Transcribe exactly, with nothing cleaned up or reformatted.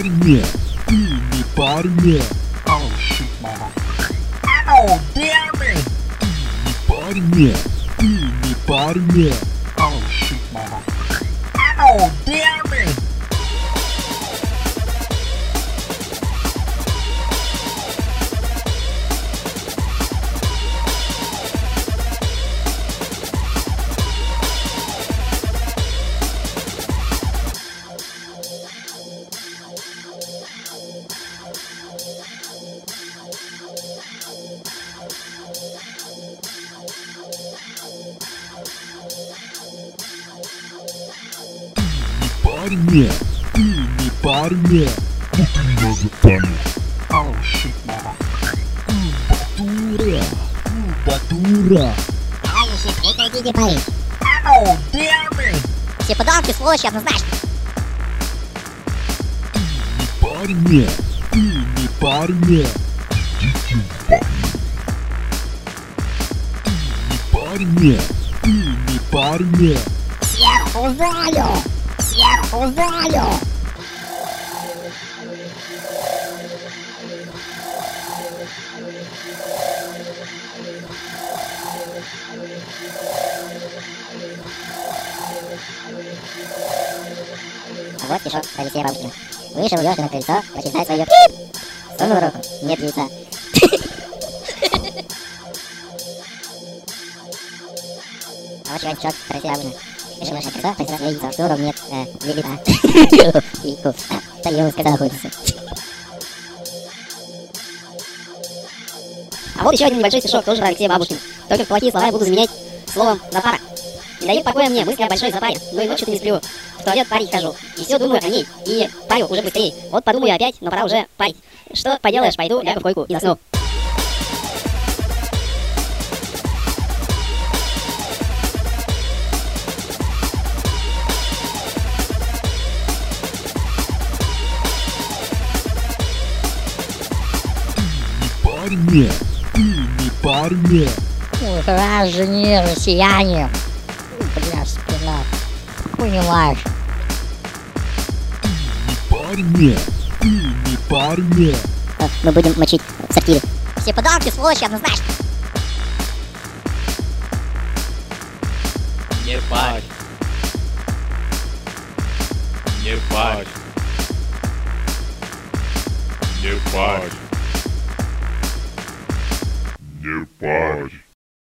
парня, ты не парня. Oh shit, mama. Oh damn it. Ты не парня, ты не парня. Oh shit, mama. Oh damn it. Парня, ты не парня. Ну ты меня запомнил. Oh shit, mama. Батура, батура. Давай еще третья гиги парень. Oh damn it. Все подалки, сволочи, однозначно. Парня, ты не парня. Идите в баню. Парня, ты не парня. Всех увалю! Всех увалю! А вот стишок Алексея Бабушкина. Вышел Лёша на крыльцо, почитать свое пип! Сунул руку, нет яйца. А вот сегодня стишок Алексея Бабушкина. Вышел Лёша на крыльцо, почитать свое яйцо. Сунул нет, э, яйца. Яйцо. Так я ему сказал, охотиться. А вот еще один небольшой стишок, тоже про Алексея Бабушкина. Только плохие слова я буду заменять словом «запара». Не дает покоя мне мысли о большой запаре, но и ночью ты не сплю. В туалет парить хожу, и все думаю о ней, и парю уже быстрее. Вот подумаю опять, но пора уже парить. Что поделаешь, пойду, лягу в койку и засну. Парня, ты не парня. Граждане, россияне. Бля, спина. Понимаешь. Парня, ты не парня. Мы будем мочить в сортире. Все подалки, сволочи, однозначно. Не парь. Не парь. Не парь. Не парь.